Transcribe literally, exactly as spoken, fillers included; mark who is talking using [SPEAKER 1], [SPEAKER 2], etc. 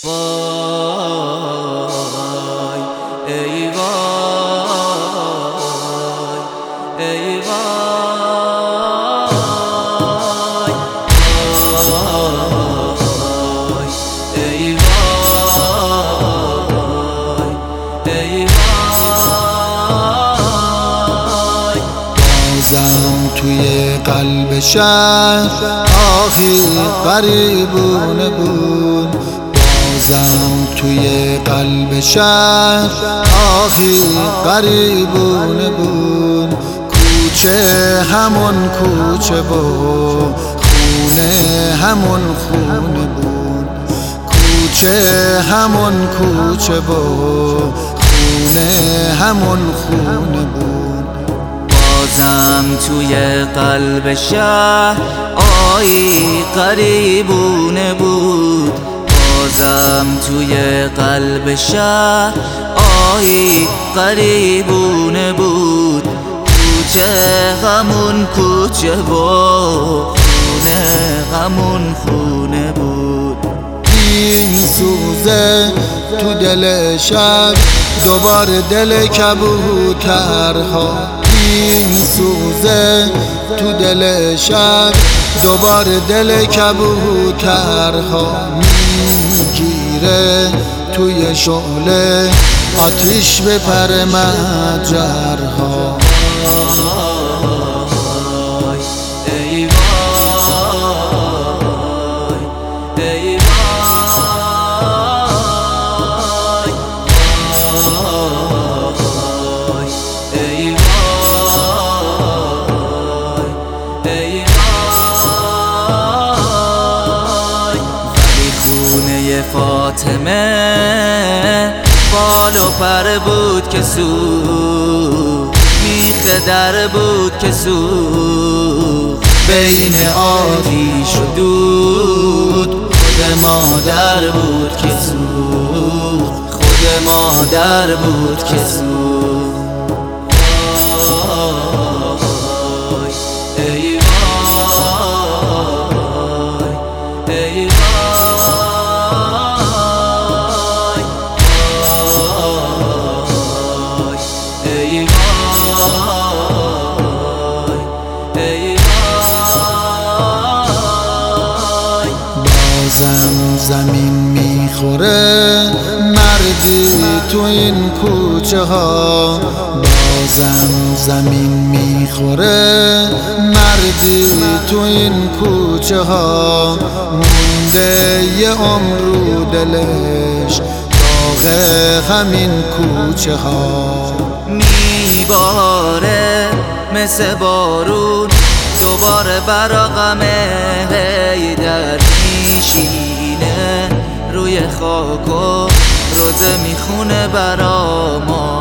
[SPEAKER 1] وای ای وای ای وای وای ای وای ای وای
[SPEAKER 2] بازم توی قلب شهر آخی غریبونه بود، بازم توی قلب شهر آخی غریبونه بود. کوچه همون کوچه بود، خونه همون خونه بود، کوچه همون کوچه بود، خونه همون خونه بود.
[SPEAKER 1] بازم توی قلب شهر آیی غریبونه بود، بازم توی قلب شهر آیی غریبونه بود. کوچه همون کوچه بود، خونه همون خونه بود.
[SPEAKER 2] این سوزه تو دل شب دوباره دل کبوترها، این سوزه تو دل شب دوباره دل کبوترها. میگیره توی شعله آتیش به پر مجرها.
[SPEAKER 1] وای ای وای ای وای وای ای وای ای وای. ولی خونه فاطمه بال و پر بود که سو میخ در بود که سو بین آتیش و دود. خود مادر بود که سو، خود مادر بود که سو. وای ای وای ای وای ای وای ای وای.
[SPEAKER 2] بازم زمین میخوره مردی تو این کوچه ها، بازم زمین میخوره مردی تو این کوچه ها. مونده یه عمر رو دلش داغ همین کوچه ها.
[SPEAKER 1] میباره مثل بارون دوباره برا غم حیدر میشینه روی خاک و روزه میخونه برا ما.